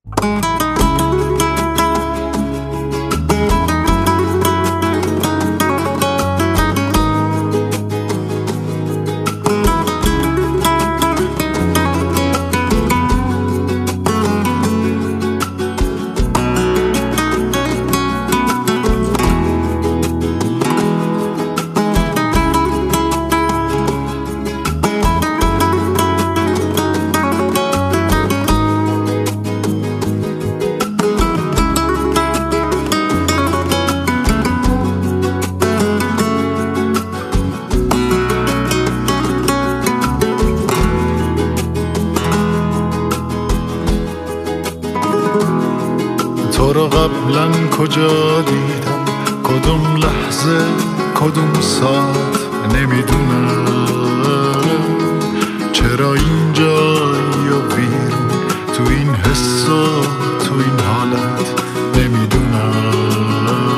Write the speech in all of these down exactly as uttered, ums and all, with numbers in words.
تو رو قبلا کجا دیدم، کدوم لحظه کدوم ساعت نمیدونم، چرا اینجایی و بیرون تو این حس و تو این حالت نمیدونم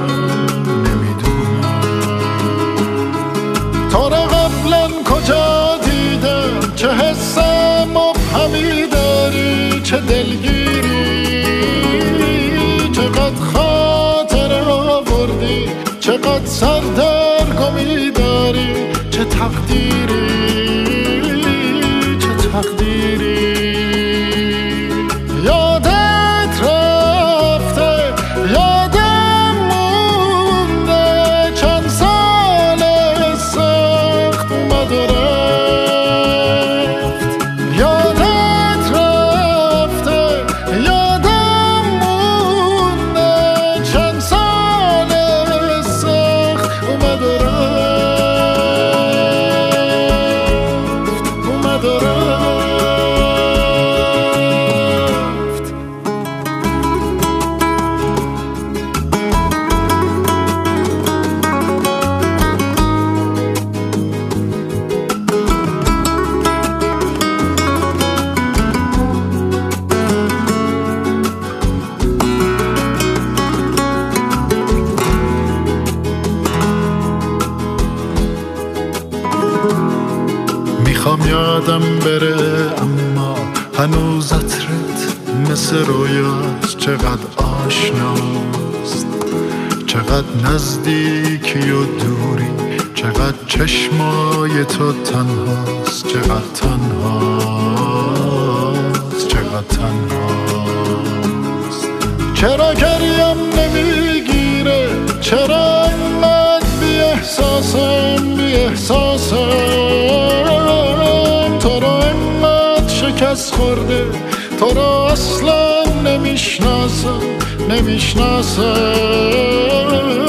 نمیدونم تو رو قبلا کجا دیدم، چه حس مبهمی داری، چه دلگیری، چقدر خاطر آوردی، چقدر سردرگمی داری، چه تقدیری چه تقدیری. یادت رفته یادم مونده، چند سال سخت اومد و رفت. یادت رفته یادم مونده، چند سال سخت اومد و رفت اومد و رفت. میخوام یادم بره اما هنوز عطرت مثل رویاست، چقدر آشناست، چقدر نزدیکی و دوری، چقدر چشمای تو تنهاست، چقدر تنهاست چقدر تنهاست. چرا گریم نمیگیره، چرا انقدر بی احساسم بی احساسم، تو رو انقدر شکست خورده، تو رو اصلا نمیشناسم نمیشناسم.